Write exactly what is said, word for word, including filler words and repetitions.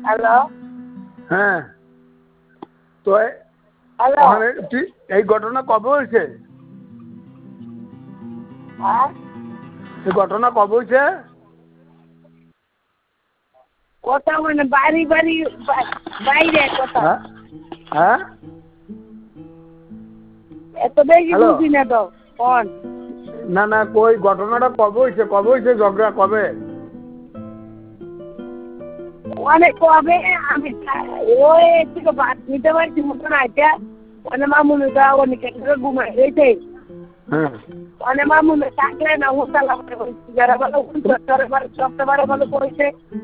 Hello হ্যাঁ তো hello ওখানে এই ঘটনা কবে হয়েছে? হ্যাঁ এই ঘটনা কবে হয়েছে? কথা মানে বাড়ি বাড়ি বাইরে কথা হ্যাঁ হ্যাঁ এত বেশি হ্যালো বুঝি না তো কোন না না কই ঘটনাটা কবে হয়েছে? কবে হয়েছে ঝগড়া কবে? অনেক কবে আমি ওই একটু ভাত নিতে পারছি মতন আইটা মানে মামুনিটা অনেক ঘুমাই রয়েছে হ্যাঁ মানে মামুনি থাকলে না হোসালা যারা ভালো সপ্তাহে ভালো করেছে